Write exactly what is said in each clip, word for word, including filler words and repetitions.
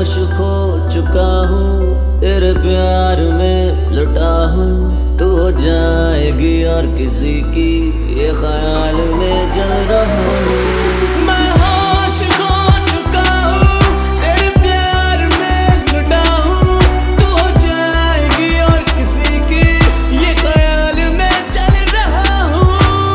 होश खो चुका हूँ, तेरे प्यार में लुटा हूँ। तू हो जाएगी और किसी की, ये ख्याल में जल रहा हूँ। मैं होश खो चुका हूँ, तेरे प्यार में लुटा हूँ। तू हो जाएगी और किसी की, ये ख्याल में चल रहा हूँ।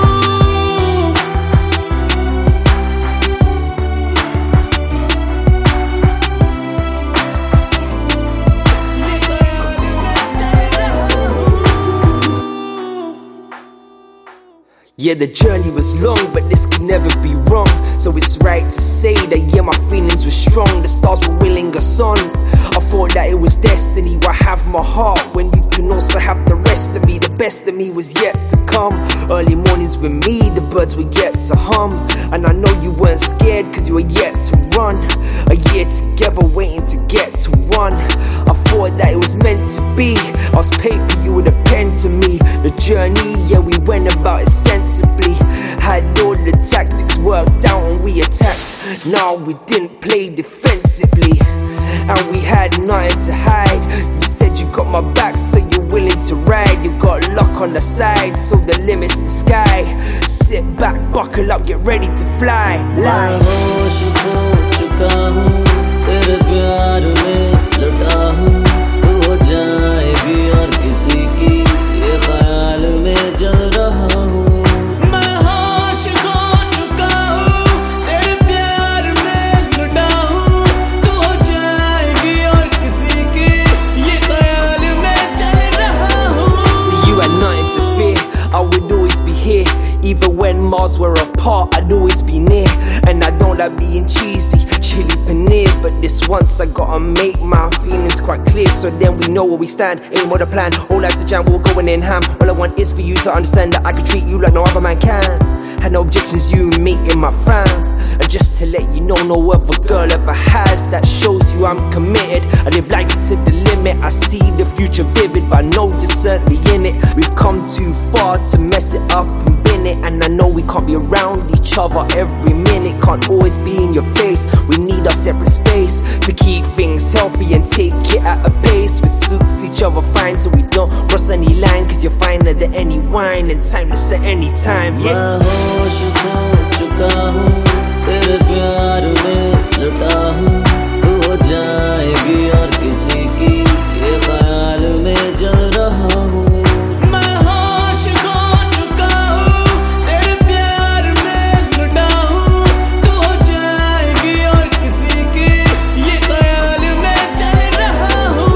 Yeah, the journey was long, but this could never be wrong. So it's right to say that, yeah, my feelings were strong. The stars were willing us on. I thought that it was destiny. Why have my heart when you can also have the rest of me? The best of me was yet to come. Early mornings with me, the birds were yet to hum. And I know you weren't scared, cause you were yet to run. A year together waiting to get to one. I thought that it was meant to be. I was paid for you with a pen to me. The journey, yeah, we went about it sensibly. Had all the tactics worked out and we attacked. No, we didn't play defensively, and we had nothing to hide. You said you got my back, so you're willing to ride. You got luck on the side, so the limit's the sky. Sit back, buckle up, get ready to fly. मैं होश खो चुका हूँ, तेरे प्यार में लुटा हूँ। तू हो जाएगी और किसी की, ये ख्याल में जल रहा हूँ। मैं होश खो चुका हूँ, तेरे प्यार में लुटा हूँ। तू हो जाएगी और किसी की, ये ख्याल में चल रहा हूँ। See, you had nothing to fear, I would always be here. Even when miles were apart, I'd always be near. And I don't like being cheesy, chili paneer, but this once I gotta make my feelings quite clear, so then we know where we stand. Ain't what the plan, all life's the jam, we're going in ham. All I want is for you to understand that I can treat you like no other man can. Had no objections, you making my frown. And just to let you know, no other girl ever has. That shows you I'm committed. I live life to the limit. I see the future vivid, but I know you're certainly in it. We've come too far to mess it up and bin it, and I know we can't be around each other every minute. Can't always be in your face. We need our separate space to keep things healthy and take it at a pace. We suits each other fine, so we don't cross any line. Cause you're finer than any wine and timeless at any time. Yeah. मैं होश खो चुका हूँ, तेरे प्यार में लुटा हूँ। तू हो जाएगी और किसी की, ये ख्याल में जल रहा हूँ। मैं होश खो चुका हूँ, तेरे प्यार में लुटा हूँ। तू हो जाएगी और किसी की, ये ख्याल में चल रहा हूँ।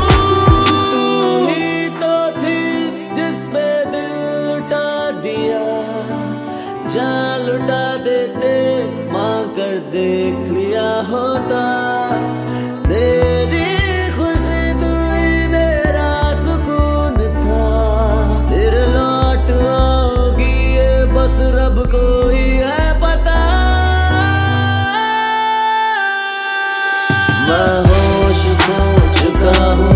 तू ही तो थी जिस पे दिल लुटा दिया, जान लुटा देते मां कर देख लिया होता। तेरी खुशी तू ही मेरा सुकून था, फिर लौट आओगी ये बस रब को ही है पता। मैं होश खो चुका हूँ,